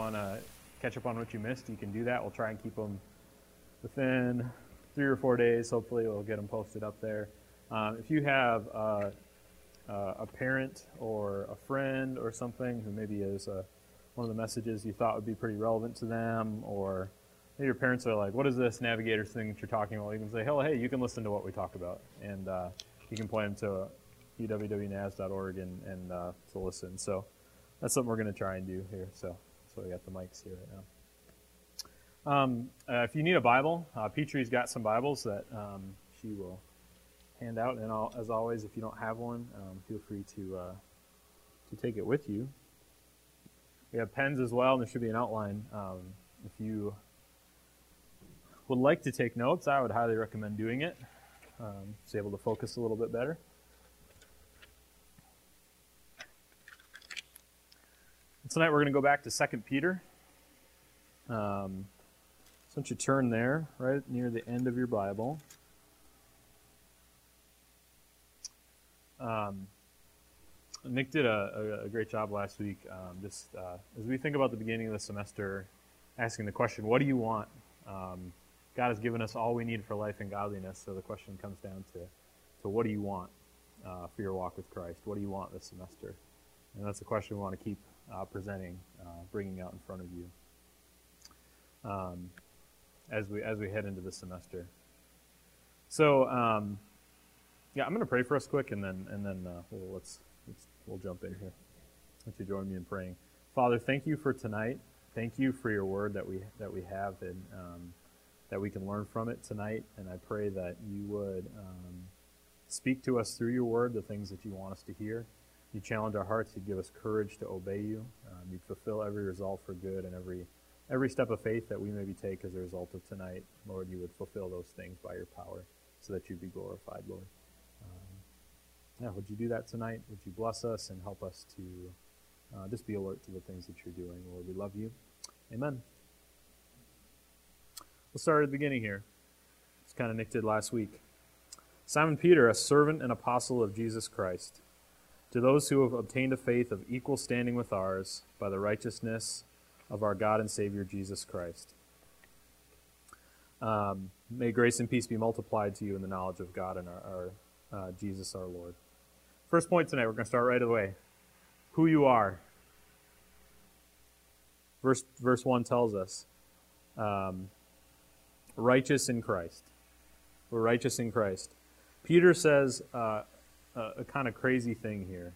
Want to catch up on what you missed, you can do that. We'll try and keep them within 3 or 4 days. Hopefully we'll get them posted up there. If you have a parent or a friend or something who maybe is one of the messages you thought would be pretty relevant to them, or maybe your parents are like, what is this Navigators thing that you're talking about? You can say, hey, you can listen to what we talked about. And you can point them to uwwnaz.org and to listen. So that's something we're going to try and do here. So we got the mics here right now. If you need a Bible, Petrie's got some Bibles that she will hand out. And as always, if you don't have one, feel free to take it with you. We have pens as well, and there should be an outline. If you would like to take notes, I would highly recommend doing it. It's able to focus a little bit better. Tonight we're going to go back to 2 Peter. So once you turn there, right near the end of your Bible. Nick did a great job last week. As we think about the beginning of the semester, asking the question, what do you want? God has given us all we need for life and godliness, so the question comes down to what do you want for your walk with Christ? What do you want this semester? And that's a question we want to keep presenting, bringing out in front of you as we head into the semester. So, I'm going to pray for us quick, and then we'll jump in here. Why don't you join me in praying? Father, thank you for tonight. Thank you for your word that we have, and that we can learn from it tonight. And I pray that you would speak to us through your word the things that you want us to hear. You challenge our hearts. You give us courage to obey you. You fulfill every resolve for good, and every step of faith that we maybe take as a result of tonight. Lord, you would fulfill those things by your power so that you'd be glorified, Lord. Would you do that tonight? Would you bless us and help us to just be alert to the things that you're doing? Lord, we love you. Amen. We'll start at the beginning here. It's kind of Nick did last week. Simon Peter, a servant and apostle of Jesus Christ, to those who have obtained a faith of equal standing with ours by the righteousness of our God and Savior Jesus Christ. May grace and peace be multiplied to you in the knowledge of God and our Jesus our Lord. First point tonight, we're going to start right away. Who you are. Verse 1 tells us, righteous in Christ. We're righteous in Christ. Peter says a kind of crazy thing here.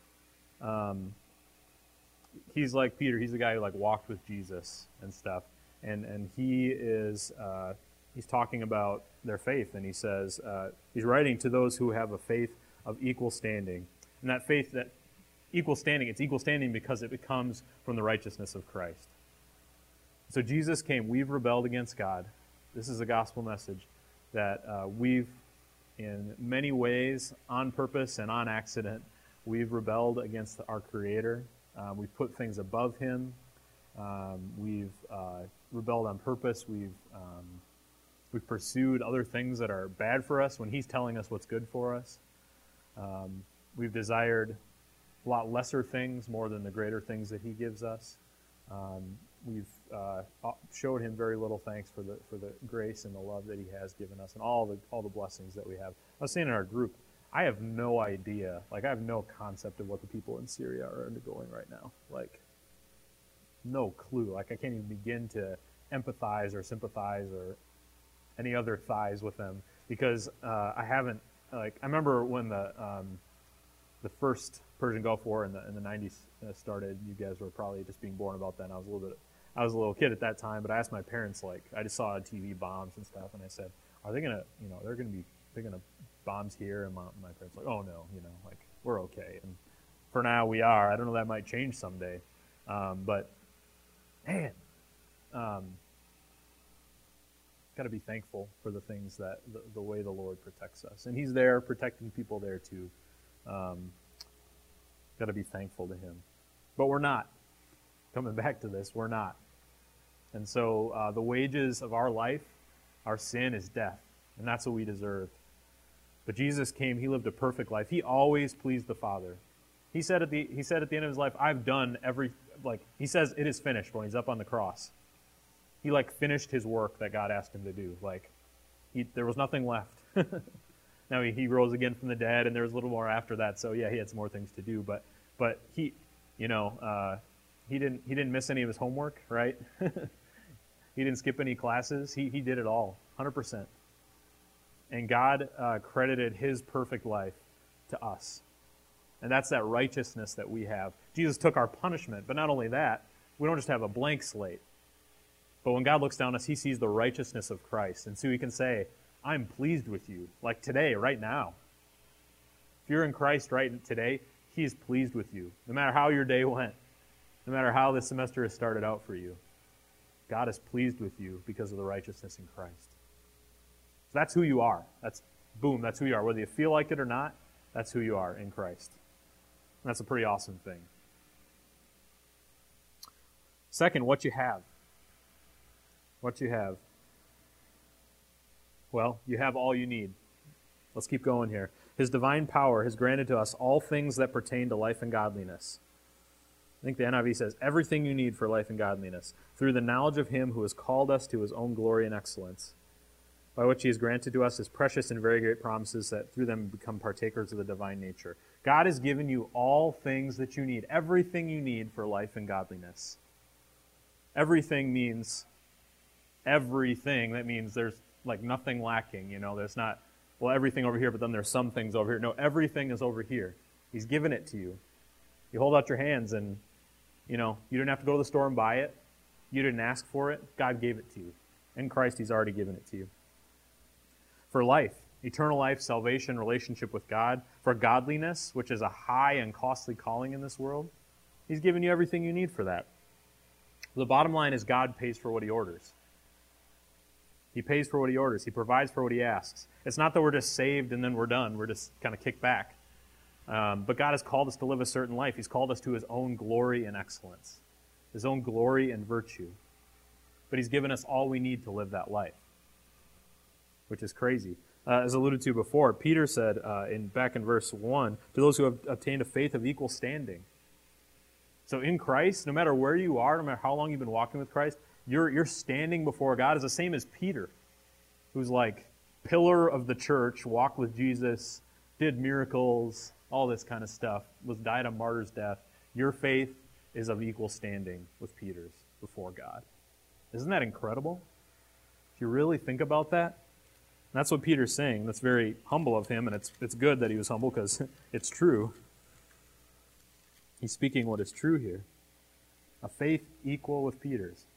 He's like Peter. He's the guy who walked with Jesus and stuff. And he is he's talking about their faith. And he says he's writing to those who have a faith of equal standing. And that faith, that equal standing, it's equal standing because it comes from the righteousness of Christ. So Jesus came. We've rebelled against God. This is a gospel message that we've, in many ways, on purpose and on accident, we've rebelled against our Creator. We've put things above Him. We've rebelled on purpose. We've pursued other things that are bad for us when He's telling us what's good for us. We've desired a lot lesser things more than the greater things that He gives us. We've showed Him very little thanks for the grace and the love that He has given us and all the blessings that we have. I was saying in our group, I have no idea, I have no concept of what the people in Syria are undergoing right now. No clue. I can't even begin to empathize or sympathize or any other thighs with them because I haven't, I remember when the first Persian Gulf War in the 90s started. You guys were probably just being born about then. I was a little kid at that time, but I asked my parents, I just saw on TV bombs and stuff, and I said, are they gonna, they're gonna bombs here? And my parents oh no, we're okay. And for now we are. I don't know, that might change someday. But man, got to be thankful for the things that the way the Lord protects us, and He's there protecting people there too. Got to be thankful to Him, but we're not. Coming back to this, we're not. And so the wages of our life, our sin, is death, and that's what we deserve. But Jesus came. He lived a perfect life. He always pleased the Father. He said at the end of His life, I've done like, he says it is finished when he's up on the cross. He, like, finished his work that God asked him to do. Like, there was nothing left. Now, he rose again from the dead, and there was a little more after that, so yeah, he had some more things to do, but he, you know, he didn't miss any of his homework, right? He didn't skip any classes. He did it all, 100%. And God credited his perfect life to us. And that's that righteousness that we have. Jesus took our punishment, but not only that, we don't just have a blank slate. But when God looks down on us, he sees the righteousness of Christ. And so he can say, I'm pleased with you, like today, right now. If you're in Christ right today, he is pleased with you. No matter how your day went, no matter how this semester has started out for you, God is pleased with you because of the righteousness in Christ. So that's who you are. That's who you are. Whether you feel like it or not, that's who you are in Christ. And that's a pretty awesome thing. Second, what you have. What you have. Well, you have all you need. Let's keep going here. His divine power has granted to us all things that pertain to life and godliness. I think the NIV says, everything you need for life and godliness, through the knowledge of him who has called us to his own glory and excellence, by which he has granted to us his precious and very great promises, that through them we become partakers of the divine nature. God has given you all things that you need, everything you need for life and godliness. Everything means everything. That means there's like nothing lacking, you know. There's not, well, everything over here, but then there's some things over here. No, everything is over here. He's given it to you. You hold out your hands and, you know, you didn't have to go to the store and buy it. You didn't ask for it. God gave it to you. In Christ, he's already given it to you. For life, eternal life, salvation, relationship with God, for godliness, which is a high and costly calling in this world, he's given you everything you need for that. The bottom line is God pays for what he orders. He pays for what he orders. He provides for what he asks. It's not that we're just saved and then we're done. We're just kind of kicked back. But God has called us to live a certain life. He's called us to his own glory and excellence, his own glory and virtue. But he's given us all we need to live that life, which is crazy. As alluded to before, Peter said back in verse 1, to those who have obtained a faith of equal standing. So in Christ, no matter where you are, no matter how long you've been walking with Christ, your standing before God is the same as Peter, who's like pillar of the church, walked with Jesus, did miracles, all this kind of stuff, died a martyr's death. Your faith is of equal standing with Peter's before God. Isn't that incredible? If you really think about that, and that's what Peter's saying. That's very humble of him, and it's good that he was humble because it's true. He's speaking what is true here. A faith equal with Peter's.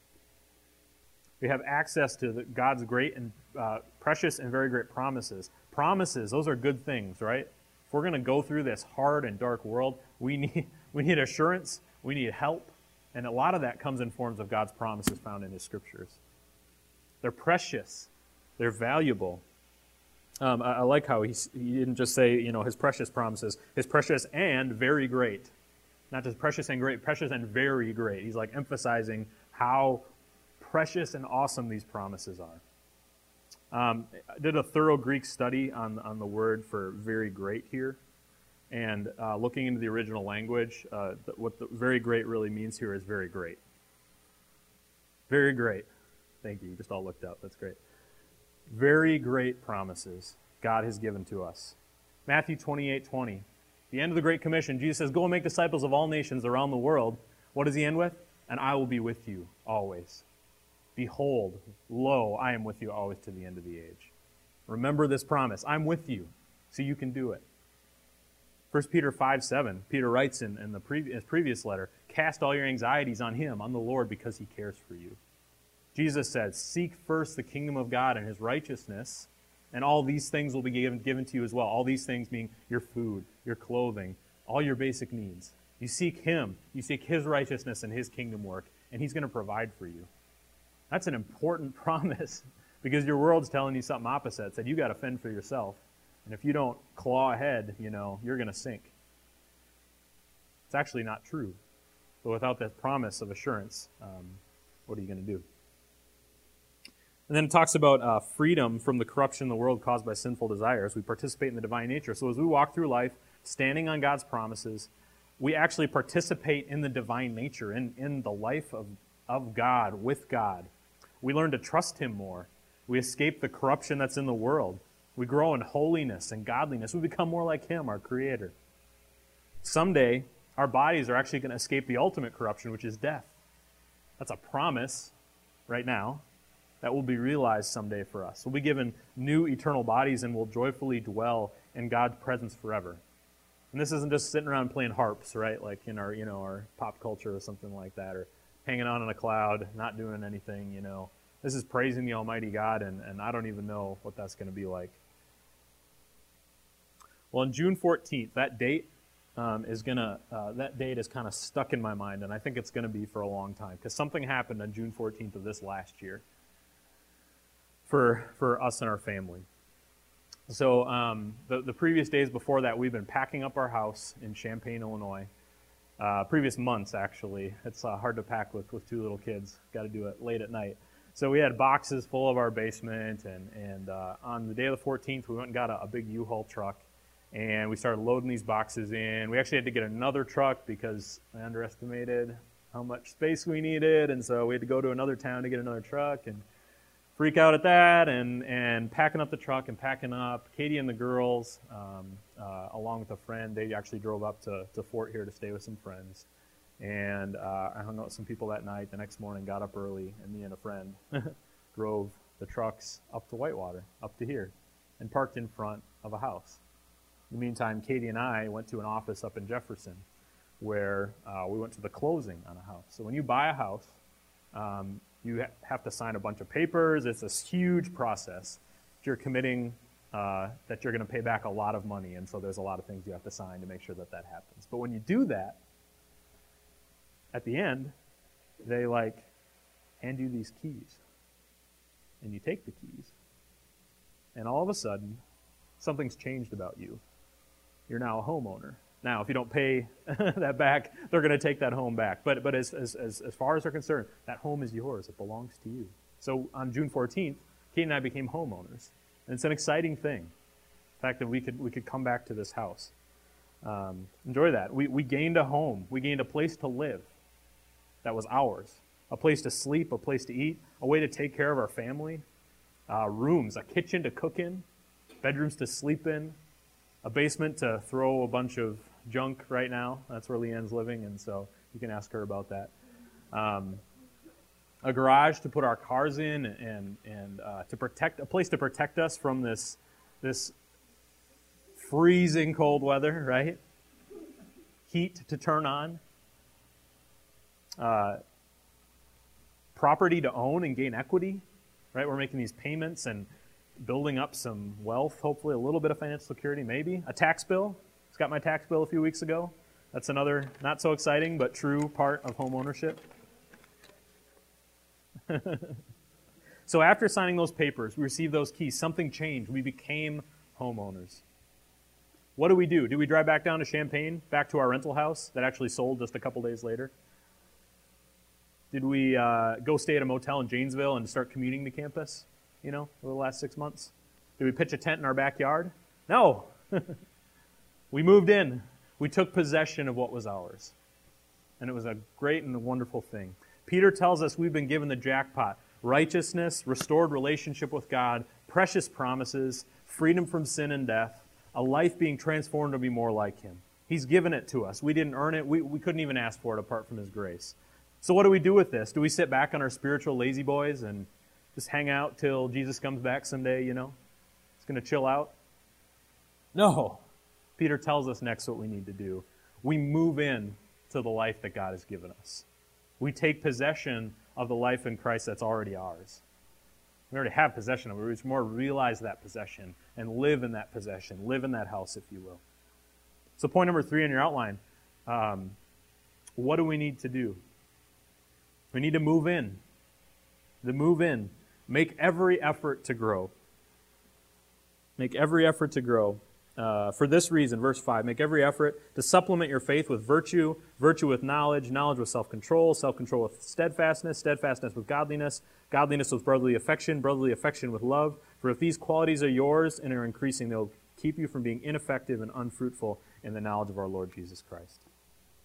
We have access to God's great and precious and very great promises. Promises, those are good things, right? If we're going to go through this hard and dark world, we need assurance, we need help, and a lot of that comes in forms of God's promises found in his scriptures. They're precious. They're valuable. I like how he didn't just say, you know, his precious promises, his precious and very great. Not just precious and great, precious and very great. He's like emphasizing how precious and awesome these promises are. I did a thorough Greek study on the word for very great here, and looking into the original language, what the very great really means here is very great. Very great. Thank you. You just all looked up. That's great. Very great promises God has given to us. Matthew 28:20. The end of the Great Commission, Jesus says, go and make disciples of all nations around the world. What does he end with? And I will be with you always. Behold, lo, I am with you always to the end of the age. Remember this promise. I'm with you, so you can do it. 1 Peter 5:7, Peter writes in his previous letter, cast all your anxieties on him, on the Lord, because he cares for you. Jesus said, seek first the kingdom of God and his righteousness, and all these things will be given to you as well. All these things mean your food, your clothing, all your basic needs. You seek him. You seek his righteousness and his kingdom work, and he's going to provide for you. That's an important promise because your world's telling you something opposite. That you got to fend for yourself. And if you don't claw ahead, you know, you're going to sink. It's actually not true. But without that promise of assurance, what are you going to do? And then it talks about freedom from the corruption in the world caused by sinful desires. We participate in the divine nature. So as we walk through life, standing on God's promises, we actually participate in the divine nature, in the life of God, with God. We learn to trust Him more. We escape the corruption that's in the world. We grow in holiness and godliness. We become more like Him, our Creator. Someday, our bodies are actually going to escape the ultimate corruption, which is death. That's a promise right now that will be realized someday for us. We'll be given new eternal bodies and will joyfully dwell in God's presence forever. And this isn't just sitting around playing harps, right? Like in our pop culture or something like that, or hanging out on a cloud, not doing anything, This is praising the Almighty God, and I don't even know what that's going to be like. Well, on June 14th, that date is kind of stuck in my mind, and I think it's going to be for a long time, because something happened on June 14th of this last year for us and our family. So the previous days before that, we've been packing up our house in Champaign, Illinois. Previous months, actually. It's hard to pack with two little kids. Got to do it late at night. So we had boxes full of our basement, and on the day of the 14th, we went and got a big U-Haul truck, and we started loading these boxes in. We actually had to get another truck because I underestimated how much space we needed, and so we had to go to another town to get another truck, and freak out at that, and packing up the truck and packing up. Katie and the girls, along with a friend, they actually drove up to Fort here to stay with some friends. And I hung out with some people that night. The next morning, got up early, and me and a friend drove the trucks up to Whitewater, up to here, and parked in front of a house. In the meantime, Katie and I went to an office up in Jefferson where we went to the closing on a house. So when you buy a house, you have to sign a bunch of papers. It's this huge process. You're committing that you're going to pay back a lot of money, and so there's a lot of things you have to sign to make sure that happens. But when you do that, at the end, they hand you these keys, and you take the keys, and all of a sudden, something's changed about you. You're now a homeowner. Now, if you don't pay that back, they're going to take that home back. But as far as they're concerned, that home is yours. It belongs to you. So on June 14th, Kate and I became homeowners. And it's an exciting thing, the fact that we could come back to this house. Enjoy that. We gained a home. We gained a place to live that was ours, a place to sleep, a place to eat, a way to take care of our family, rooms, a kitchen to cook in, bedrooms to sleep in, a basement to throw a bunch of junk right now. That's where Leanne's living, and so you can ask her about that. A garage to put our cars in, and to protect, a place to protect us from this freezing cold weather, right? Heat to turn on. Property to own and gain equity, right? We're making these payments and building up some wealth, hopefully a little bit of financial security, maybe. A tax bill. Just got my tax bill a few weeks ago. That's another not so exciting but true part of home ownership. So after signing those papers, we received those keys. Something changed. We became homeowners. What do? Did we drive back down to Champaign, back to our rental house that actually sold just a couple days later? Did we go stay at a motel in Janesville and start commuting to campus, over the last 6 months? Did we pitch a tent in our backyard? No. We moved in. We took possession of what was ours. And it was a great and a wonderful thing. Peter tells us we've been given the jackpot. Righteousness, restored relationship with God, precious promises, freedom from sin and death, a life being transformed to be more like Him. He's given it to us. We didn't earn it. We couldn't even ask for it apart from His grace. So what do we do with this? Do we sit back on our spiritual lazy boys and just hang out till Jesus comes back someday, It's going to chill out? No. Peter tells us next what we need to do. We move in to the life that God has given us. We take possession of the life in Christ that's already ours. We already have possession of it. We just more realize that possession and live in that possession, live in that house, if you will. So point number 3 in your outline, what do we need to do? We need to move in. To move in. Make every effort to grow. Make every effort to grow. For this reason, verse 5, make every effort to supplement your faith with virtue, virtue with knowledge, knowledge with self-control, self-control with steadfastness, steadfastness with godliness, godliness with brotherly affection with love. For if these qualities are yours and are increasing, they'll keep you from being ineffective and unfruitful in the knowledge of our Lord Jesus Christ.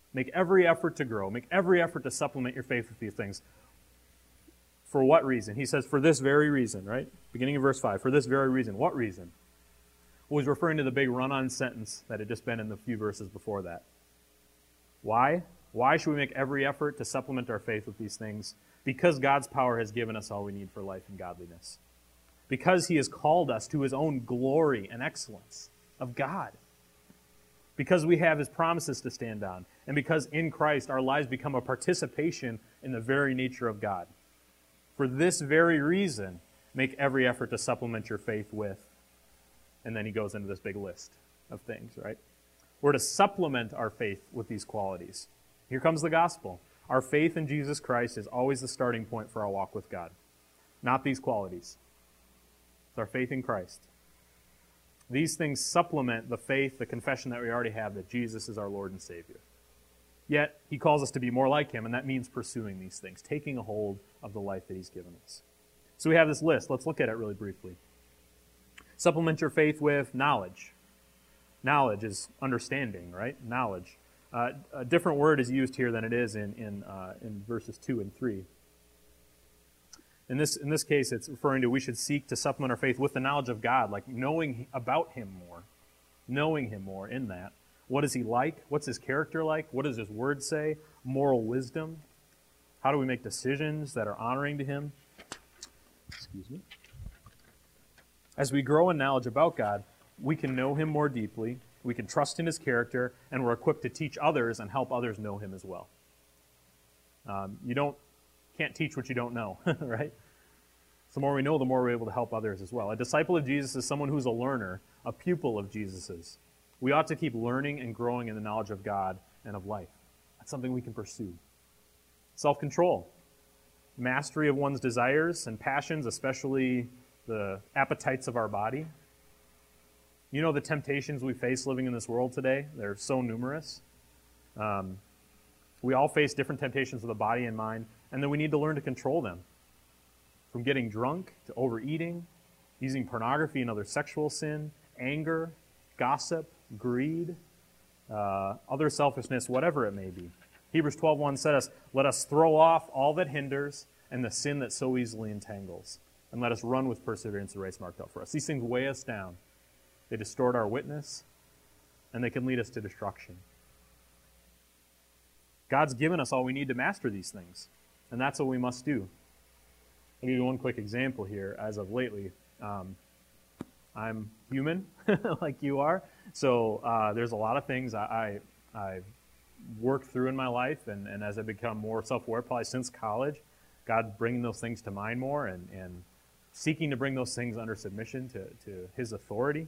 Make every effort to grow. Make every effort to supplement your faith with these things. For what reason? He says, for this very reason, right? Beginning of verse 5. For this very reason. What reason? Well, he's referring to the big run-on sentence that had just been in the few verses before that. Why? Why should we make every effort to supplement our faith with these things? Because God's power has given us all we need for life and godliness. Because he has called us to his own glory and excellence of God. Because we have his promises to stand on. And because in Christ our lives become a participation in the very nature of God. For this very reason, make every effort to supplement your faith with. And then he goes into this big list of things, right? We're to supplement our faith with these qualities. Here comes the gospel. Our faith in Jesus Christ is always the starting point for our walk with God. Not these qualities. It's our faith in Christ. These things supplement the faith, the confession that we already have that Jesus is our Lord and Savior. Yet, he calls us to be more like him, and that means pursuing these things, taking a hold of the life that he's given us. So we have this list. Let's look at it really briefly. Supplement your faith with knowledge. Knowledge is understanding, right? Knowledge. A different word is used here than it is in verses 2 and 3. In this case, it's referring to we should seek to supplement our faith with the knowledge of God, like knowing about him more. Knowing him more in that. What is he like? What's his character like? What does his word say? Moral wisdom. How do we make decisions that are honoring to him? Excuse me. As we grow in knowledge about God, we can know him more deeply, we can trust in his character, and we're equipped to teach others and help others know him as well. Can't teach what you don't know, right? So the more we know, the more we're able to help others as well. A disciple of Jesus is someone who's a learner, a pupil of Jesus's. We ought to keep learning and growing in the knowledge of God and of life. That's something we can pursue. Self-control. Mastery of one's desires and passions, especially the appetites of our body. You know the temptations we face living in this world today? They're so numerous. We all face different temptations of the body and mind, and then we need to learn to control them. From getting drunk to overeating, using pornography and other sexual sin, anger, gossip, greed, other selfishness, whatever it may be. Hebrews 12:1 says, let us throw off all that hinders and the sin that so easily entangles, and let us run with perseverance the race marked out for us. These things weigh us down. They distort our witness, and they can lead us to destruction. God's given us all we need to master these things, and that's what we must do. I'll give you one quick example here. As of lately, I'm human, like you are, so there's a lot of things I've worked through in my life, and as I become more self-aware, probably since college, God bringing those things to mind more and seeking to bring those things under submission to his authority.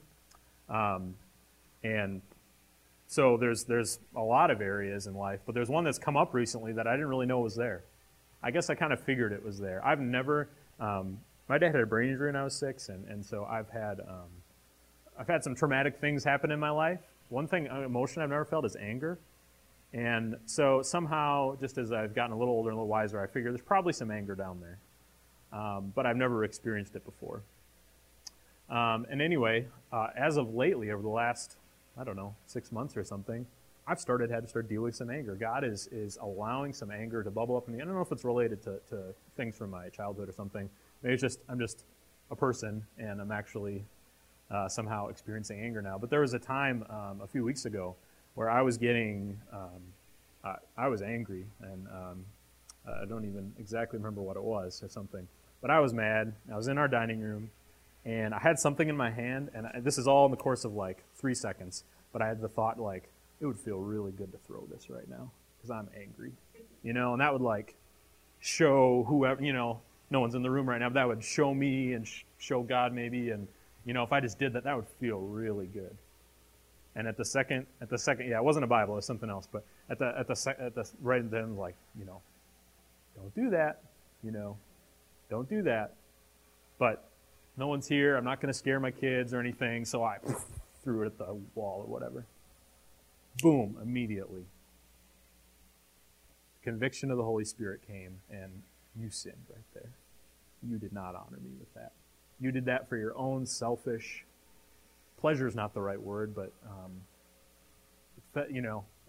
And so there's a lot of areas in life, but there's one that's come up recently that I didn't really know was there. I guess I kind of figured it was there. I've never, my dad had a brain injury when I was 6, and so I've had some traumatic things happen in my life. One thing, emotion I've never felt is anger. And so somehow, just as I've gotten a little older and a little wiser, I figure there's probably some anger down there. But I've never experienced it before. And anyway, as of lately, over the last, 6 months or something, I've had to start dealing with some anger. God is allowing some anger to bubble up in me. I don't know if it's related to things from my childhood or something. Maybe I'm just a person, and I'm actually somehow experiencing anger now. But there was a time a few weeks ago where I was getting, I was angry, and I don't even exactly remember what it was or something. But I was mad. I was in our dining room, and I had something in my hand, and this is all in the course of 3 seconds, but I had the thought, it would feel really good to throw this right now, because I'm angry. And that would, show whoever, no one's in the room right now, but that would show me and show God maybe, and, if I just did that, that would feel really good. And at the second, yeah, it wasn't a Bible, it was something else, but at the right then, don't do that, don't do that. But no one's here, I'm not going to scare my kids or anything, so I threw it at the wall or whatever. Boom, immediately. Conviction of the Holy Spirit came, and you sinned right there. You did not honor me with that. You did that for your own selfish, pleasure is not the right word, but,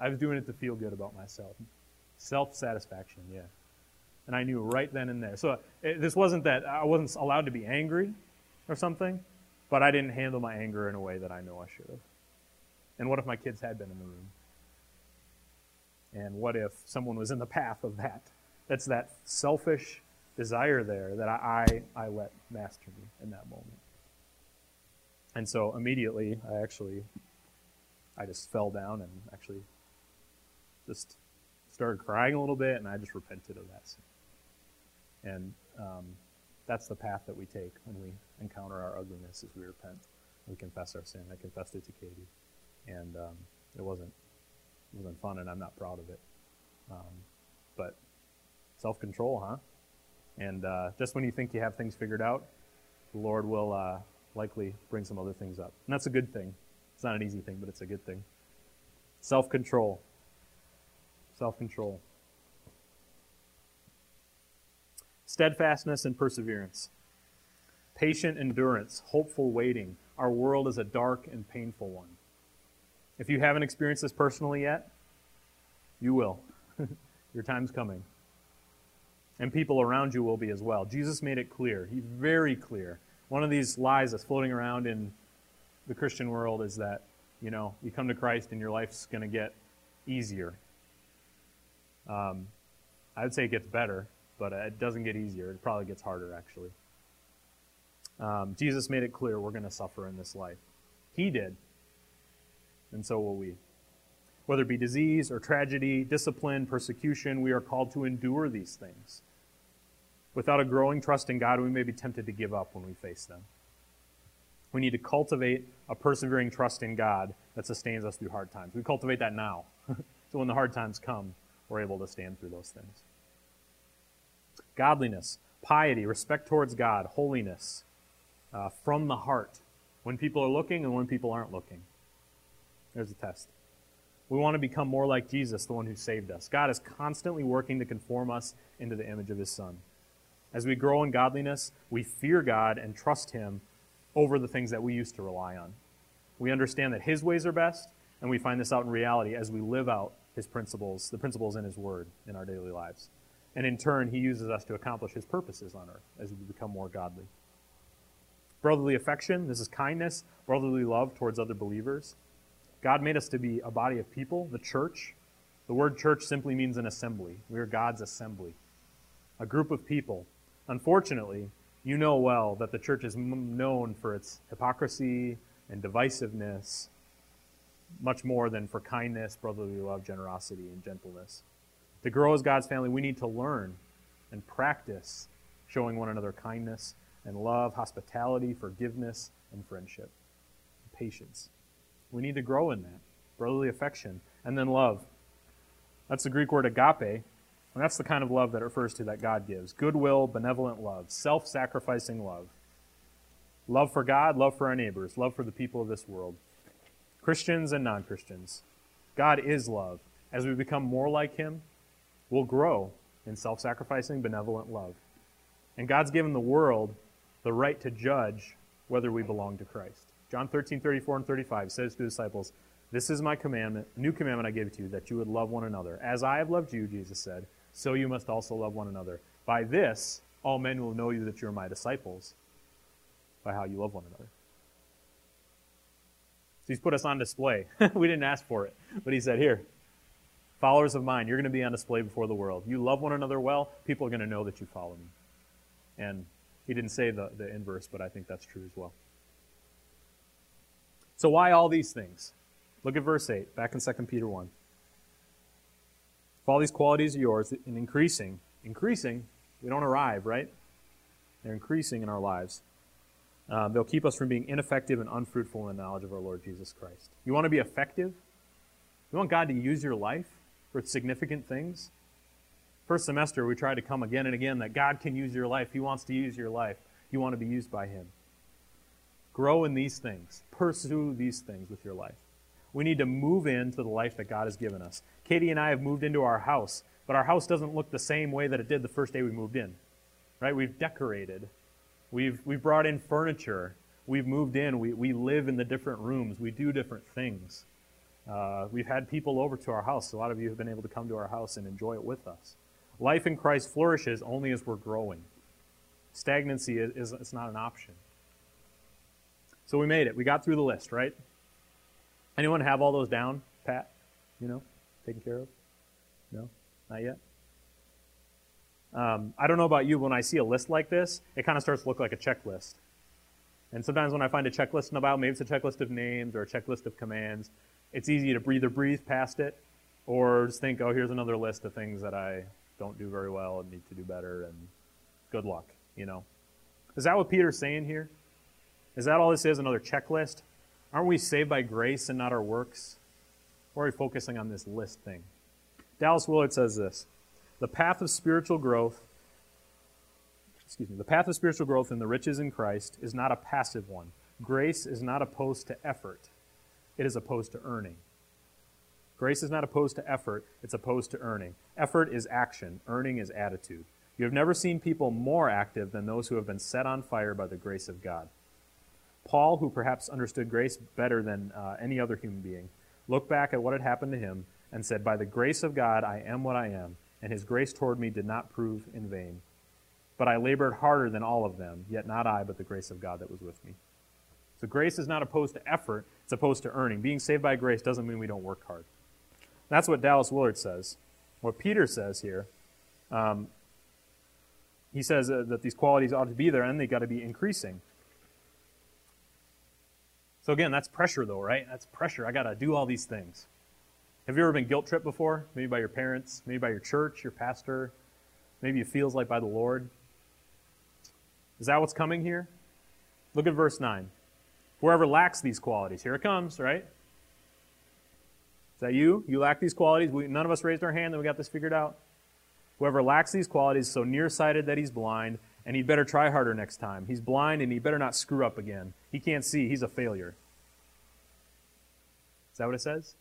I was doing it to feel good about myself. Self-satisfaction, yeah. And I knew right then and there. So this wasn't that I wasn't allowed to be angry or something, but I didn't handle my anger in a way that I know I should have. And what if my kids had been in the room? And what if someone was in the path of that? That's that selfish desire there that I let master me in that moment. And so immediately I just fell down and actually just started crying a little bit, and I just repented of that sin. And that's the path that we take when we encounter our ugliness, is we repent. We confess our sin. I confessed it to Katie, and it wasn't fun, and I'm not proud of it. But self-control, huh? And just when you think you have things figured out, the Lord will likely bring some other things up. And that's a good thing. It's not an easy thing, but it's a good thing. Self-control. Self-control. Steadfastness and perseverance. Patient endurance, hopeful waiting. Our world is a dark and painful one. If you haven't experienced this personally yet, you will. Your time's coming. And people around you will be as well. Jesus made it clear. He's very clear. One of these lies that's floating around in the Christian world is that, you come to Christ and your life's going to get easier. I would say it gets better, but it doesn't get easier. It probably gets harder, actually. Jesus made it clear we're going to suffer in this life. He did, and so will we. Whether it be disease or tragedy, discipline, persecution, we are called to endure these things. Without a growing trust in God, we may be tempted to give up when we face them. We need to cultivate a persevering trust in God that sustains us through hard times. We cultivate that now. So when the hard times come, we're able to stand through those things. Godliness, piety, respect towards God, holiness, from the heart, when people are looking and when people aren't looking. There's a test. We want to become more like Jesus, the one who saved us. God is constantly working to conform us into the image of his Son. As we grow in godliness, we fear God and trust him over the things that we used to rely on. We understand that his ways are best, and we find this out in reality as we live out his principles, the principles in his word in our daily lives. And in turn, he uses us to accomplish his purposes on earth as we become more godly. Brotherly affection, this is kindness, brotherly love towards other believers. God made us to be a body of people, the church. The word church simply means an assembly. We are God's assembly, a group of people. Unfortunately, you know well that the church is known for its hypocrisy and divisiveness, much more than for kindness, brotherly love, generosity, and gentleness. To grow as God's family, we need to learn and practice showing one another kindness and love, hospitality, forgiveness, and friendship, and patience. We need to grow in that. Brotherly affection, and then love. That's the Greek word agape, and that's the kind of love that it refers to that God gives. Goodwill, benevolent love, self-sacrificing love. Love for God, love for our neighbors, love for the people of this world. Christians and non-Christians. God is love. As we become more like him, we'll grow in self-sacrificing, benevolent love. And God's given the world the right to judge whether we belong to Christ. John 13:34 and 35 says to the disciples, "This is my commandment, new commandment I give to you, that you would love one another. As I have loved you," Jesus said, "so you must also love one another. By this, all men will know you that you are my disciples, by how you love one another." So he's put us on display. We didn't ask for it, but he said, "Here, followers of mine, you're going to be on display before the world. You love one another well, people are going to know that you follow me." And he didn't say the inverse, but I think that's true as well. So why all these things? Look at verse 8, back in 2 Peter 1. If all these qualities are yours, and increasing, we don't arrive, right? They're increasing in our lives. They'll keep us from being ineffective and unfruitful in the knowledge of our Lord Jesus Christ. You want to be effective? You want God to use your life for significant things? First semester, we tried to come again and again that God can use your life. He wants to use your life. You want to be used by him. Grow in these things. Pursue these things with your life. We need to move into the life that God has given us. Katie and I have moved into our house, but our house doesn't look the same way that it did the first day we moved in. Right? We've decorated. We've brought in furniture. We've moved in. We live in the different rooms. We do different things. We've had people over to our house. A lot of you have been able to come to our house and enjoy it with us. Life in Christ flourishes only as we're growing. Stagnancy is not an option. So we made it. We got through the list, right? Anyone have all those down, Pat? Taken care of? No? Not yet? I don't know about you, but when I see a list like this, it kind of starts to look like a checklist. And sometimes when I find a checklist in the Bible, maybe it's a checklist of names or a checklist of commands, it's easy to either breathe past it or just think, oh, here's another list of things that I don't do very well and need to do better, and good luck, Is that what Peter's saying here? Is that all this is, another checklist? Aren't we saved by grace and not our works? Or are we focusing on this list thing? Dallas Willard says this: the path of spiritual growth in the riches in Christ is not a passive one. Grace is not opposed to effort. It is opposed to earning. Grace is not opposed to effort. It's opposed to earning. Effort is action. Earning is attitude. You have never seen people more active than those who have been set on fire by the grace of God. Paul, who perhaps understood grace better than any other human being, looked back at what had happened to him and said, by the grace of God I am what I am, and his grace toward me did not prove in vain. But I labored harder than all of them, yet not I, but the grace of God that was with me. So grace is not opposed to effort, it's opposed to earning. Being saved by grace doesn't mean we don't work hard. That's what Dallas Willard says. What Peter says here, he says that these qualities ought to be there and they got to be increasing. So again, that's pressure though, right? That's pressure. I got to do all these things. Have you ever been guilt-tripped before? Maybe by your parents, maybe by your church, your pastor, maybe it feels like by the Lord. Is that what's coming here? Look at verse 9. Whoever lacks these qualities, here it comes, right? Is that you? You lack these qualities? None of us raised our hand and we got this figured out. Whoever lacks these qualities is so nearsighted that he's blind, and he'd better try harder next time. He's blind and he better not screw up again. He can't see. He's a failure. Is that what it says?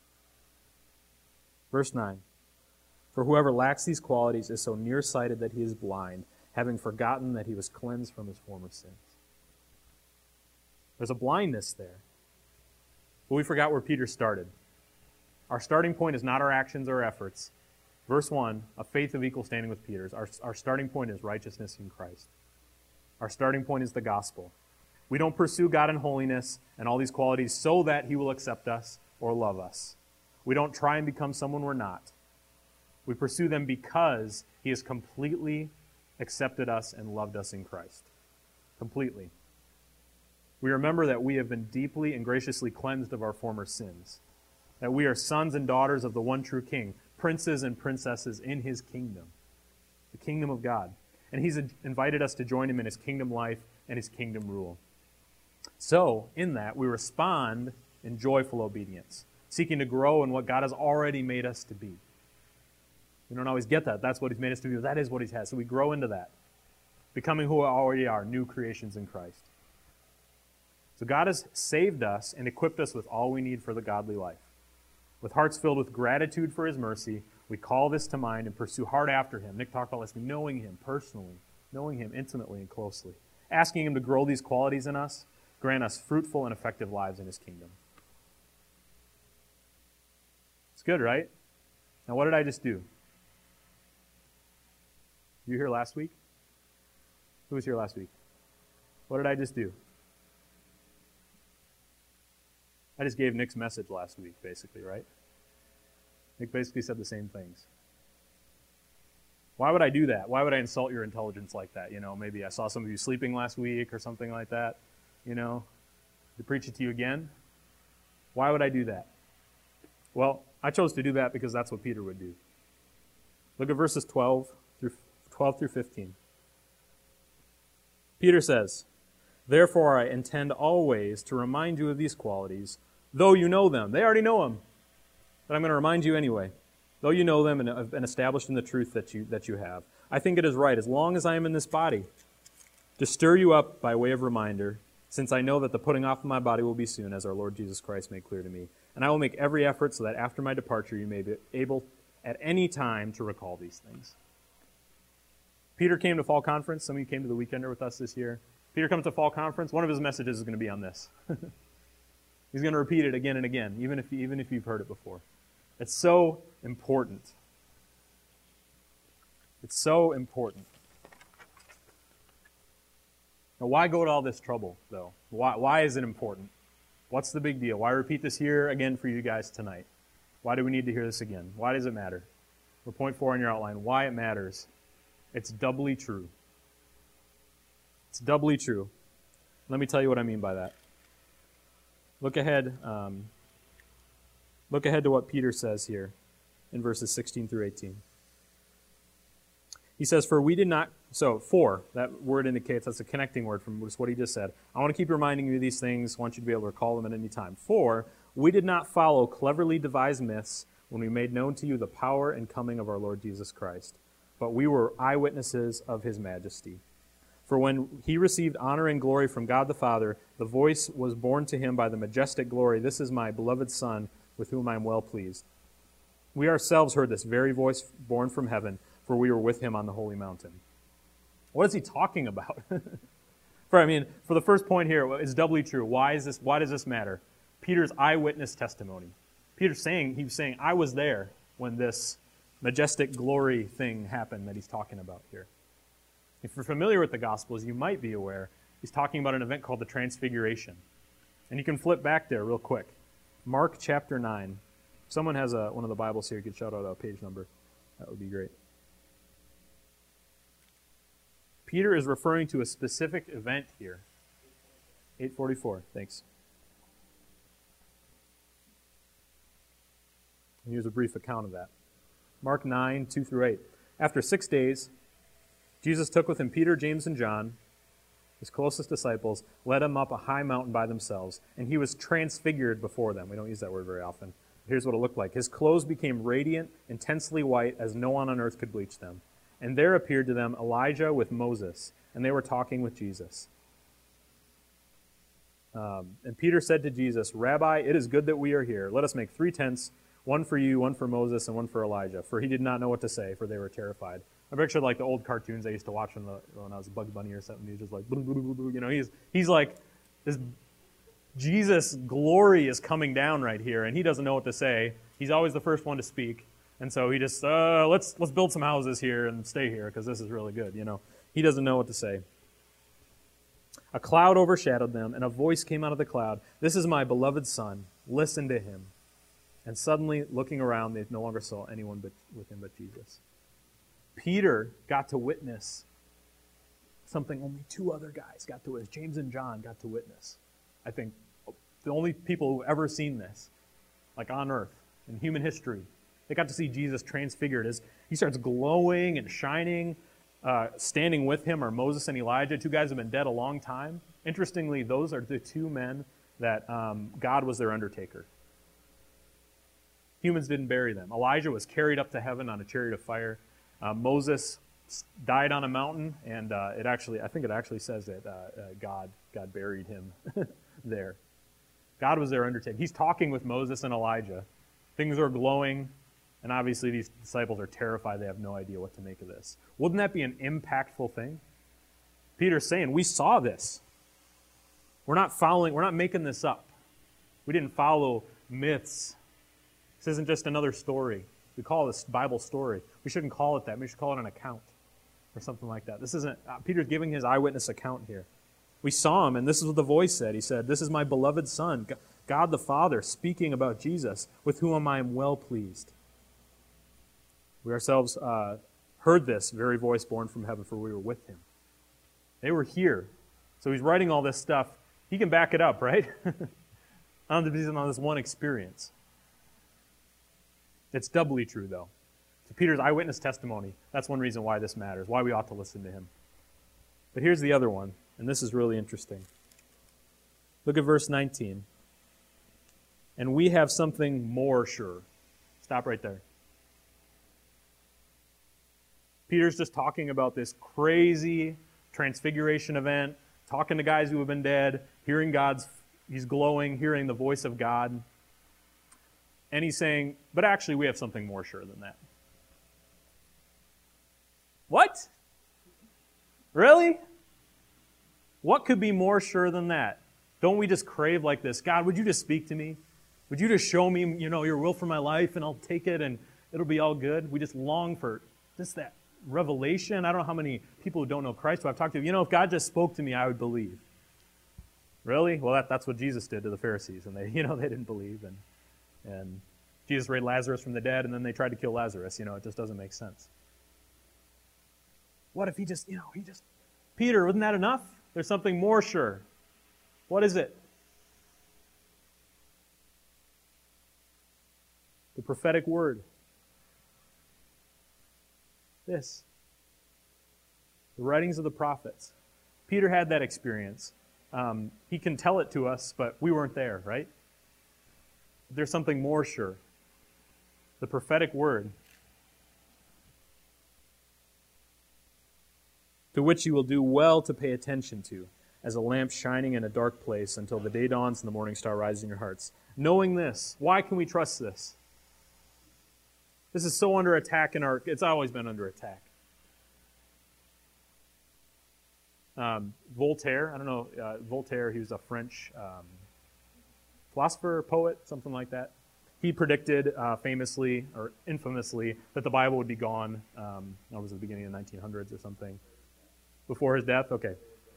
Verse 9. For whoever lacks these qualities is so nearsighted that he is blind, having forgotten that he was cleansed from his former sins. There's a blindness there. But we forgot where Peter started. Our starting point is not our actions or efforts. Verse 1, a faith of equal standing with Peter's. Our starting point is righteousness in Christ. Our starting point is the gospel. We don't pursue God in holiness and all these qualities so that he will accept us or love us. We don't try and become someone we're not. We pursue them because he has completely accepted us and loved us in Christ. Completely. We remember that we have been deeply and graciously cleansed of our former sins. That we are sons and daughters of the one true King, princes and princesses in his kingdom, the kingdom of God. And he's invited us to join him in his kingdom life and his kingdom rule. So, in that, we respond in joyful obedience, seeking to grow in what God has already made us to be. We don't always get that. That's what he's made us to be. That is what he has. So we grow into that, becoming who we already are, new creations in Christ. So God has saved us and equipped us with all we need for the godly life. With hearts filled with gratitude for his mercy, we call this to mind and pursue hard after him. Nick talked about this, knowing him personally, knowing him intimately and closely, asking him to grow these qualities in us, grant us fruitful and effective lives in his kingdom. It's good, right? Now, what did I just do? You here last week? Who was here last week? What did I just do? I just gave Nick's message last week, basically, right? Nick basically said the same things. Why would I do that? Why would I insult your intelligence like that? Maybe I saw some of you sleeping last week or something like that. To preach it to you again. Why would I do that? Well, I chose to do that because that's what Peter would do. Look at verses 12 through 15. Peter says, "Therefore I intend always to remind you of these qualities, though you know them." They already know them, but I'm going to remind you anyway. Though you know them and have been established in the truth that you have. I think it is right, as long as I am in this body, to stir you up by way of reminder, since I know that the putting off of my body will be soon, as our Lord Jesus Christ made clear to me. And I will make every effort so that after my departure you may be able at any time to recall these things. Peter came to Fall Conference. Some of you came to the Weekender with us this year. Peter comes to Fall Conference. One of his messages is going to be on this. He's going to repeat it again and again, even if you've heard it before. It's so important. It's so important. Now, why go to all this trouble, though? Why is it important? What's the big deal? Why repeat this here again for you guys tonight? Why do we need to hear this again? Why does it matter? For point 4 in your outline, why it matters. It's doubly true. It's doubly true. Let me tell you what I mean by that. Look ahead to what Peter says here in verses 16 through 18. He says, for, that word indicates that's a connecting word from what he just said. I want to keep reminding you of these things. I want you to be able to recall them at any time. For, we did not follow cleverly devised myths when we made known to you the power and coming of our Lord Jesus Christ, but we were eyewitnesses of his majesty. For when he received honor and glory from God the Father, the voice was borne to him by the majestic glory, this is my beloved Son, with whom I am well pleased. We ourselves heard this very voice borne from heaven, for we were with him on the holy mountain. What is he talking about? For the first point here, it's doubly true. Why does this matter? Peter's eyewitness testimony. He was saying, I was there when this majestic glory thing happened that he's talking about here. If you're familiar with the Gospels, you might be aware he's talking about an event called the Transfiguration. And you can flip back there real quick. Mark chapter 9. If someone has one of the Bibles here, you could shout out a page number. That would be great. Peter is referring to a specific event here. 844, thanks. And here's a brief account of that. Mark 9, 2 through 8. After 6 days, Jesus took with him Peter, James, and John, his closest disciples, led them up a high mountain by themselves, and he was transfigured before them. We don't use that word very often. Here's what it looked like. His clothes became radiant, intensely white, as no one on earth could bleach them. And there appeared to them Elijah with Moses, and they were talking with Jesus. And Peter said to Jesus, Rabbi, it is good that we are here. Let us make 3 tents, one for you, one for Moses, and one for Elijah. For he did not know what to say, for they were terrified. I picture like the old cartoons I used to watch when I was Bugs Bunny or something. He's just like, boo, boo, boo, boo. You know, he's like, this Jesus' glory is coming down right here, and he doesn't know what to say. He's always the first one to speak. And so he just, let's build some houses here and stay here because this is really good, you know. He doesn't know what to say. A cloud overshadowed them, and a voice came out of the cloud. This is my beloved Son. Listen to him. And suddenly, looking around, they no longer saw anyone with him but Jesus. Peter got to witness something only 2 other guys got to witness. James and John got to witness. I think the only people who've ever seen this, like on earth, in human history. They got to see Jesus transfigured as he starts glowing and shining. Standing with him are Moses and Elijah, 2 guys who have been dead a long time. Interestingly, those are the 2 men that God was their undertaker. Humans didn't bury them. Elijah was carried up to heaven on a chariot of fire. Moses died on a mountain, and I think it actually says that God buried him there. God was their undertaker. He's talking with Moses and Elijah. Things are glowing, and obviously these disciples are terrified. They have no idea what to make of this. Wouldn't that be an impactful thing? Peter's saying, we saw this. We're not making this up. We didn't follow myths. This isn't just another story. We call this Bible story. We shouldn't call it that. We should call it an account or something like that. This isn't, Peter's giving his eyewitness account here. We saw him, and this is what the voice said. He said, this is my beloved Son, God the Father, speaking about Jesus, with whom I am well pleased. We ourselves heard this very voice born from heaven, for we were with him. They were here. So he's writing all this stuff. He can back it up, right? I don't depend on this one experience. It's doubly true, though. To Peter's eyewitness testimony, that's one reason why this matters, why we ought to listen to him. But here's the other one, and this is really interesting. Look at verse 19. And we have something more sure. Stop right there. Peter's just talking about this crazy transfiguration event, talking to guys who have been dead, he's glowing, hearing the voice of God. And he's saying, but actually we have something more sure than that. What? Really? What could be more sure than that? Don't we just crave like this? God, would you just speak to me? Would you just show me, your will for my life, and I'll take it, and it'll be all good? We just long for just that revelation. I don't know how many people who don't know Christ who I've talked to, if God just spoke to me, I would believe. Really? Well, that's what Jesus did to the Pharisees, and they didn't believe, and Jesus raised Lazarus from the dead, and then they tried to kill Lazarus. It just doesn't make sense. What if he just, Peter, wasn't that enough? There's something more sure. What is it? The prophetic word. This. The writings of the prophets. Peter had that experience. He can tell it to us, but we weren't there, right? There's something more sure. The prophetic word. To which you will do well to pay attention to, as a lamp shining in a dark place until the day dawns and the morning star rises in your hearts. Knowing this, why can we trust this? This is so under attack it's always been under attack. Voltaire, I don't know, Voltaire, he was a French philosopher, poet, something like that. He predicted famously, or infamously, that the Bible would be gone, that was at the beginning of the 1900s or something. Before his death? Okay.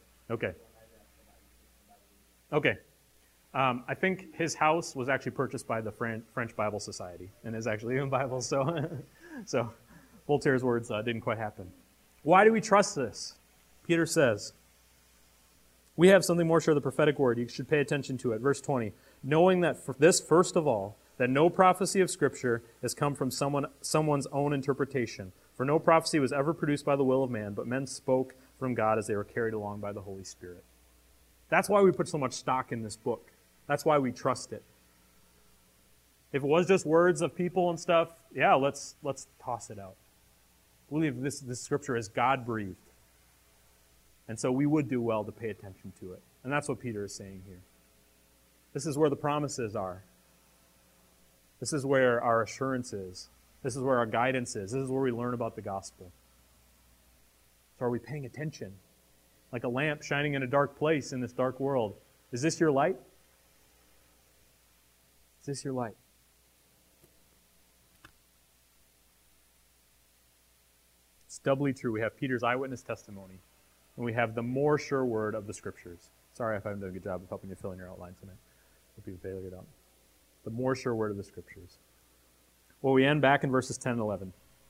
I think his house was actually purchased by the French Bible Society, and is actually in Bible, so Voltaire's words didn't quite happen. Why do we trust this? Peter says, we have something more sure, the prophetic word. You should pay attention to it. Verse 20, knowing that for this, first of all, that no prophecy of Scripture has come from someone's own interpretation. For no prophecy was ever produced by the will of man, but men spoke from God as they were carried along by the Holy Spirit. That's why we put so much stock in this book. That's why we trust it. If it was just words of people and stuff, yeah, let's toss it out. We believe this Scripture is God-breathed. And so we would do well to pay attention to it. And that's what Peter is saying here. This is where the promises are. This is where our assurance is. This is where our guidance is. This is where we learn about the gospel. So are we paying attention? Like a lamp shining in a dark place in this dark world. Is this your light? Is this your light? It's doubly true. We have Peter's eyewitness testimony, and we have the more sure word of the Scriptures. Sorry if I haven't done a good job of helping you fill in your outline tonight. Hope you figured it out. The more sure word of the Scriptures. Well, we end back in verses 10 and 11.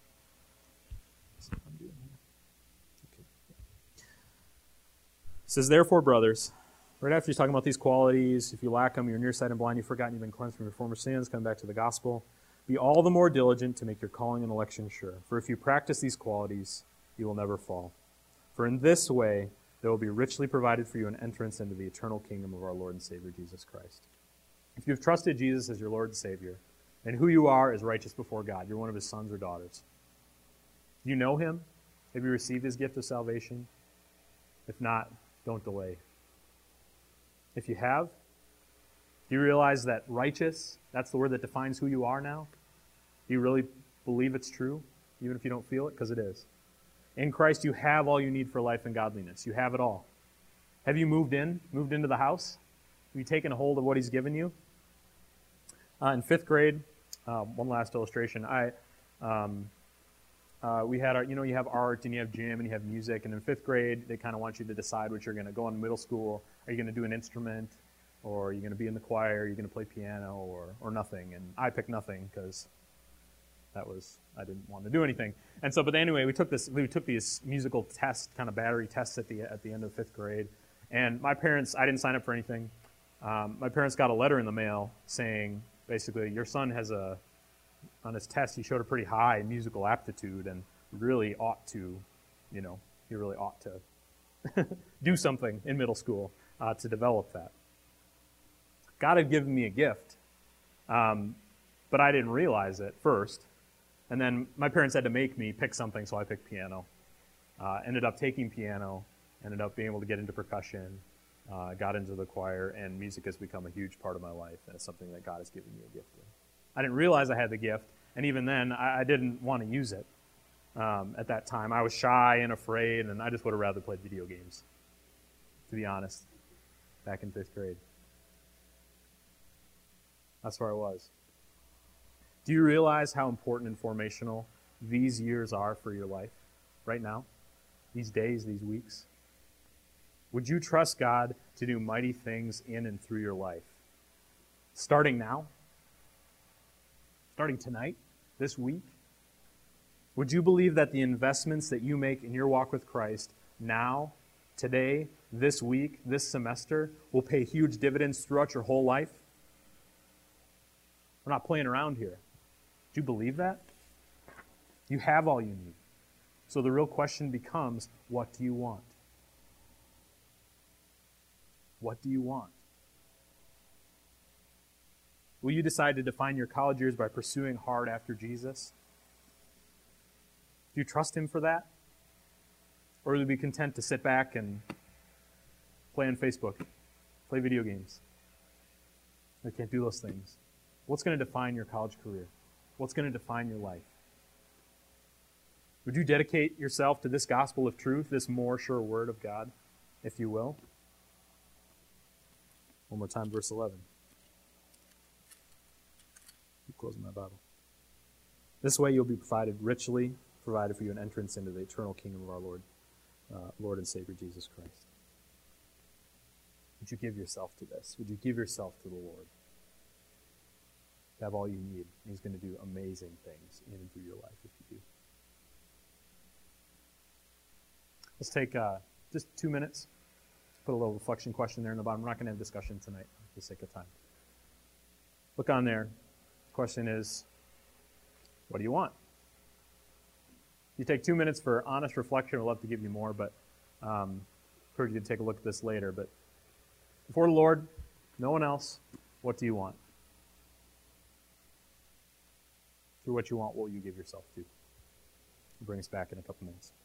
It says, therefore, brothers, right after he's talking about these qualities, if you lack them, you're nearsighted and blind, you've forgotten you've been cleansed from your former sins, coming back to the gospel, be all the more diligent to make your calling and election sure. For if you practice these qualities, you will never fall. For in this way, there will be richly provided for you an entrance into the eternal kingdom of our Lord and Savior, Jesus Christ. If you've trusted Jesus as your Lord and Savior, and who you are is righteous before God, you're one of His sons or daughters. You know Him? Have you received His gift of salvation? If not, don't delay. If you have, do you realize that righteous, that's the word that defines who you are now? Do you really believe it's true, even if you don't feel it? Because it is. In Christ, you have all you need for life and godliness. You have it all. Have you moved into the house? Have you taken a hold of what He's given you? In 5th grade, one last illustration. We had you have art and you have gym and you have music, and in 5th grade they kind of want you to decide what you're going to go in middle school. Are you going to do an instrument, or are you going to be in the choir? Are you going to play piano, or nothing? And I picked nothing because I didn't want to do anything. And so, but anyway, we took these musical tests, kind of battery tests at the end of 5th grade. And my parents, I didn't sign up for anything. My parents got a letter in the mail saying, basically, your son has on his test, he showed a pretty high musical aptitude and really ought to, he really ought to do something in middle school to develop that. God had given me a gift, but I didn't realize it first. And then my parents had to make me pick something, so I picked piano. Ended up taking piano, ended up being able to get into percussion, got into the choir, and music has become a huge part of my life, and it's something that God has given me a gift in. I didn't realize I had the gift, and even then, I didn't want to use it at that time. I was shy and afraid, and I just would have rather played video games, to be honest. back in 5th grade. That's where I was. Do you realize how important and formational these years are for your life right now? These days, these weeks? Would you trust God to do mighty things in and through your life? Starting now? Starting tonight? This week? Would you believe that the investments that you make in your walk with Christ now, today, this week, this semester, will pay huge dividends throughout your whole life? We're not playing around here. Do you believe that? You have all you need. So the real question becomes, what do you want? What do you want? Will you decide to define your college years by pursuing hard after Jesus? Do you trust Him for that? Or will you be content to sit back and play on Facebook, play video games? I can't do those things. What's going to define your college career? What's going to define your life? Would you dedicate yourself to this gospel of truth, this more sure word of God, if you will? One more time, verse 11. Keep closing my Bible. This way you'll be richly provided for you an entrance into the eternal kingdom of our Lord and Savior Jesus Christ. Would you give yourself to this? Would you give yourself to the Lord? You have all you need, and He's going to do amazing things in and through your life if you do. Let's take just 2 minutes. Put a little reflection question there in the bottom. We're not going to have discussion tonight for the sake of time. Look on there. The question is, what do you want? You take 2 minutes for honest reflection. I'd love to give you more, but encourage you to take a look at this later. But before the Lord, no one else, what do you want? Through what you want, what will you give yourself to? We'll bring us back in a couple minutes.